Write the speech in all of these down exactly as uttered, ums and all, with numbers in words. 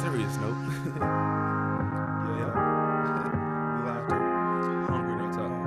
serious note. Yeah. You laughed too. Hungry, no talk.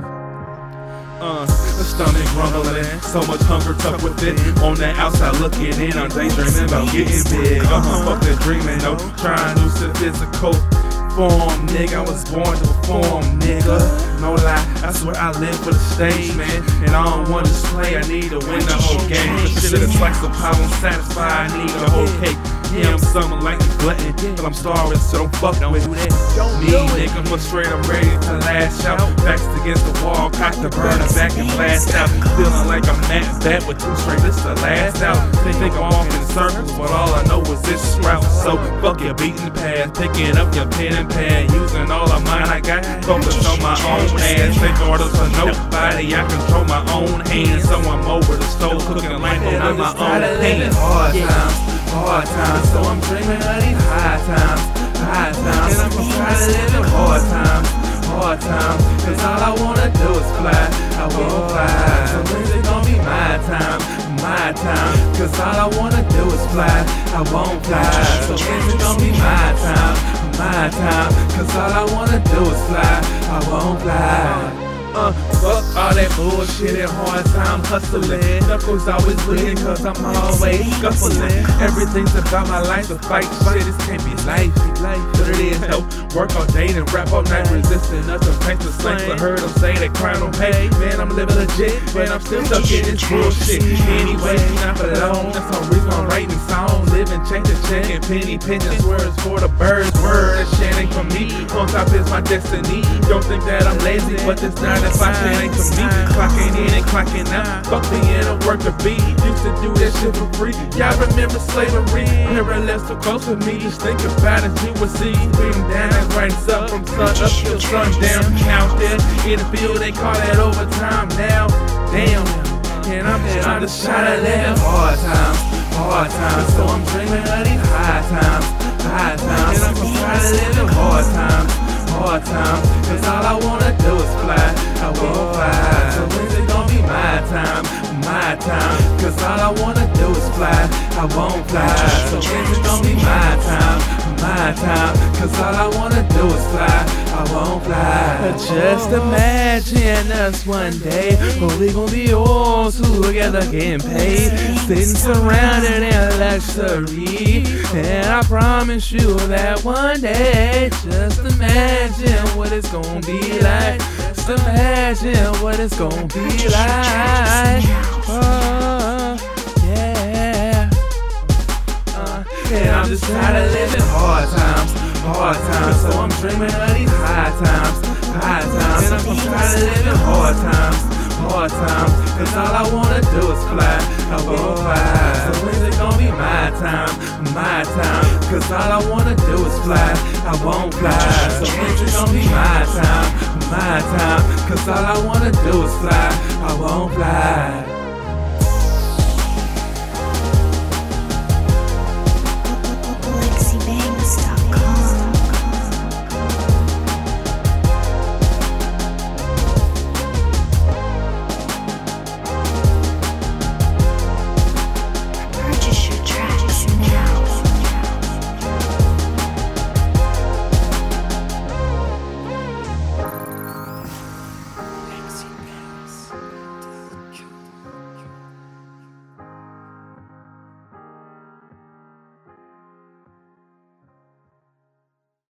Uh, the stomach rumbling, so much hunger tucked within. On the outside looking in, I'm daydreaming about getting big. Uh-huh, fuck that dreaming, no, trying new to physical form, nigga. I was born to perform, nigga. No lie, I swear I live for the stage, man. And I don't want to play, I need to win the whole game. The shit is like some pie, I'm satisfied, I need the whole cake. Yeah, I'm something like a glutton, but I'm starving, so don't fuck with it. Me, nigga, I'm straight, I'm ready to lash out. Backs against the wall, cock the burner back and blast out. Feeling like I'm at bat with two straight, this the last out. They think I'm off in circles, but all I know is this route. So fuck your beating the path, picking up your pen and pad, using all of mine I got, focused on my own ass. Take orders for nobody, I control my own hands. So I'm over the stove, cooking life over my own hands. Hard times, hard times, so I'm dreaming of these high times, high times. And I'm just tired of living hard times, hard times. Cause all I wanna do is fly, I won't fly. So when's it gonna be my time, my time? Cause all I wanna do is fly, I won't fly. So when's it gonna be my time, my time? Cause all I wanna do is fly, I won't fly. Uh, fuck all that bullshit and hard time hustling. Knuckles always bleeding cause I'm always scuffling. Everything's about my life, the fight shit, this can't be life. But it is, though. Work all day and rap all night, resisting nothing. Thanks to slanks, I heard them say that crime don't pay. Man, I'm living legit, but I'm still stuck in this bullshit. Anyway, not for long, that's the reason I'm writing songs. Living, changing, checking, penny pinching, swears for the birds. Word, that shit ain't for me. On top is my destiny. Don't think that I'm lazy, but this nine to five shit ain't for me. Clocking in and clocking out, fuck being a worker bee. Used to do that shit for free. Y'all remember slavery? Parallels too close to me. Just think about it, you will see. Beating down and right up from sun up till sundown. Out there in the field, they call that overtime now. Damn. And I'm just trying to shout at them. Hard times, hard times. So I'm dreaming of these high times, high times. And I'm just trying to live in hard times, hard times. Cause all I wanna do is fly, I won't fly. So when's it gonna be my time, my time? Cause all I wanna do is fly, I won't fly. So when's it gonna be my time, my time? Cause all I wanna do is fly, I won't fly. Just imagine us one day when we gon' be all together getting paid, sitting surrounded in luxury. And I promise you that one day, just imagine what it's gonna be like. Just imagine what it's gonna be like. Oh, yeah. Uh, and I'm just tired of living hard times, hard times. So I'm dreaming of these high times, high times. And I'm just tired of living hard times, hard times. Cause all I wanna do is fly, I won't fly. So when's it gonna be my time, my time? Cause all I wanna do is fly, I won't fly. So when's it gonna be my time, my time? Cause all I wanna do is fly, I won't fly.